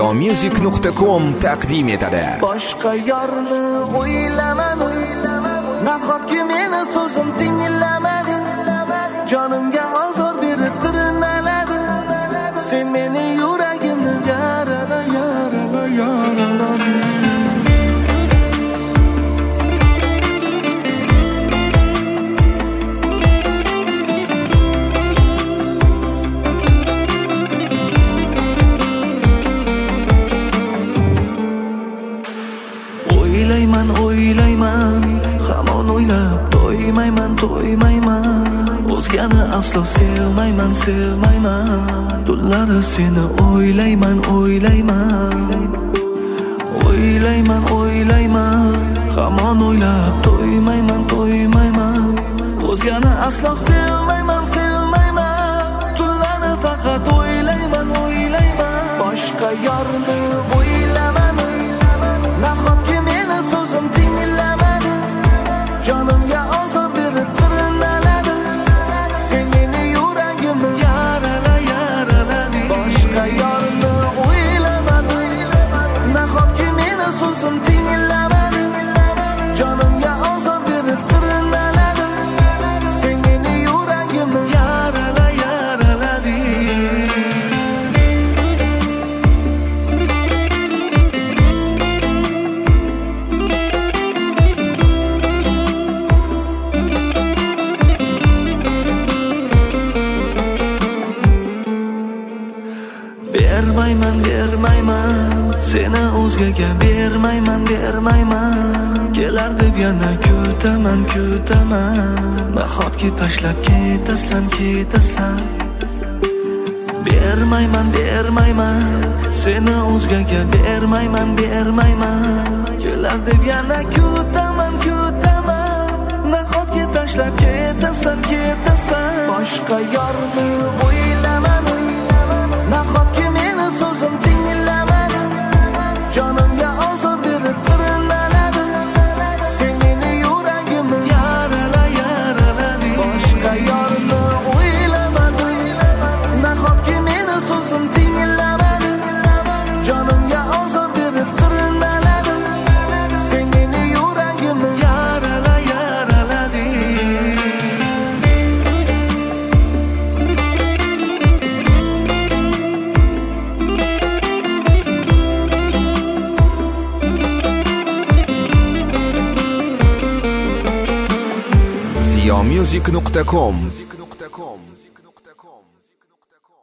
ziyomusic.com taqdim etadi. Boshqa yorni o'ylamadi, nahotki meni so'zim tinglamadi, jonimga ozor berib tirnaladi, sen meni yuragimni yarala. O'ylayman, hamon o'ylab to'ymayman. O'zgani aslo sevmayman. Tunlari seni o'ylayman. O'ylayman, hamon o'ylab to'ymayman. O'zgani aslo sevmayman. Tunlari faqat o'ylayman. Boshqa yorni o'ylaman, nahotki meni so'zim tinglamadi, jonimga ozor berib tirnaladi, sen meni yuragimni yaraladi. Boshqa yorni o'ylamadi, nahotki meni so'zim tinglamadi, jonimga ozor berib tirnaladi, sen meni yuragimni yaraladi. Bermayman, seni o'zgaga bermayman. Kelar deb yana kutaman. Nahotki tashlab ketasan. Bermayman, seni o'zgaga bermayman. Kelar deb yana kutaman. Nahotki tashlab ketasan. Boshqa yorni o'ylaman, nahotki meni so'zim tinglamadi, jonimga ozor berib tirnaladi, sen meni yuragimni yaraladi. Boshqa yorni o'ylamadi, nahotki meni so'zim tinglamadi, jonimga ozor berib tirnaladi, sen meni yuragimni yaraladi. ziyomusic.com